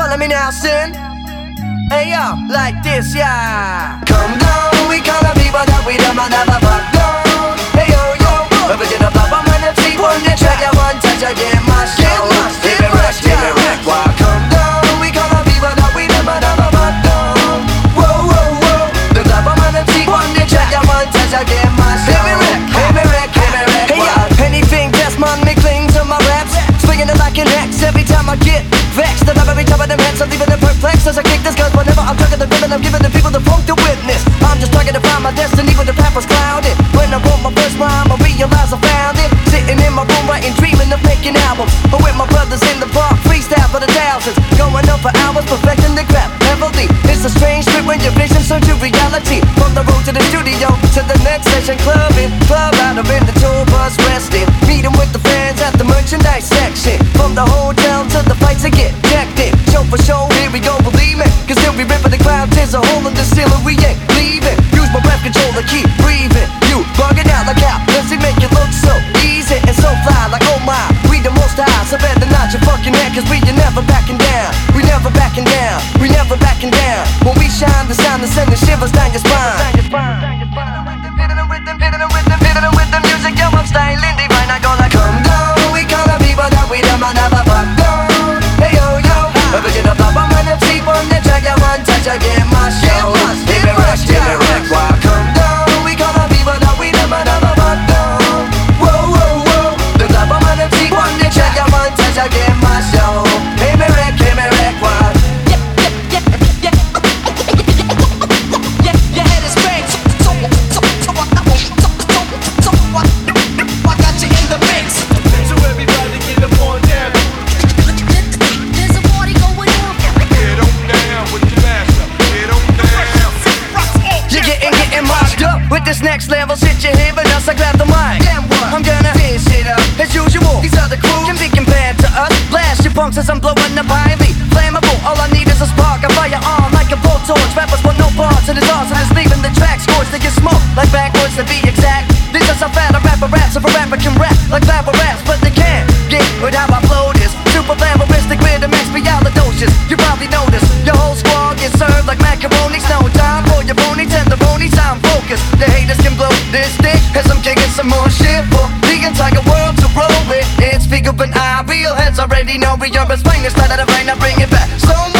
Follow me now, sin. Hey yo, like this, yeah. Come down, we call the people that we never back down. Hey yo, yo, original pop, I'm on the team. One day, check out one touch, I get my shit. Give me wreck, why come down? We call the people that we never back down. Whoa, whoa, whoa. The club, I'm on the team. One day, check out one touch, I get my shit. Give me wreck, hey yo, anything just man, me cling to my raps. Swinging it like an X every time I get vexed. The every time of them heads, I'm leaving them perplexed as I kick this cause whenever I'm talking the rhythm, I'm giving the people the funk to witness. I'm just trying to find my destiny when the path was clouded. When I wrote my first rhyme, I realized I found it. Sitting in my room writing, dreaming of making albums. But with my brothers in the park, freestyle for the thousands. Going up for hours, perfecting the crap heavily. It's a strange trip when your vision turns to reality. From the road to the studio, to the next session, clubbing. Club out of in the tour bus, resting. Meeting with the fans at the merchandise section. From the hotel to the fights to get jacked in. Show for show, here we go, believe me. Cause till we ripping the crowd, there's a hole in the ceiling, we ain't leaving. Use my breath control to keep breathing. You bugging out like how does it make it look so easy and so fly like oh my. We the most high, so better nod your fucking head. Cause we ain't never backing down. We never backing down. We never backing down. When we shine, the sound is sending shivers down your spine. Hitting them with the music, yo, I'm styling divine. I go like come down, we call the people that we never back down. Hey yo yo, original pop, I'm on the team on the track, yeah, one touch, I get my show. Give me wreck, why come down? We call the people that we never back down. Whoa, whoa, whoa, the club, I'm on the team on the track, yeah, one touch, I get my show. Give me wreck, why? Your head is great, so I got you in the mix. So everybody get up on down. There's a party going on. Get on down with the mashup. Get on down. You're getting marched up with this next level shit you're hearing us. I grab the mic. I'm gonna finish it up as usual. These other crews can be compared to us. Blast your punks as I'm blowing up highly flammable. All I need is a spark. I fire on like a blowtorch. Rappers want no parts and it's awesome. It's leaving the track scores to get smoked like backwards to be exact. This is how fat a rapper raps. If a rapper can rap like rapper raps, but they can't get with how I flow this. Super glamoristic with the max doses. You probably noticed your whole squad gets served like macaroni. No time for your phony tenderonies. I'm focused. The haters can blow this stick as I'm kicking some more shit for the entire world to roll with. It's bigger than I. Real heads already know we are as finest. Let it rain, I bring it back. So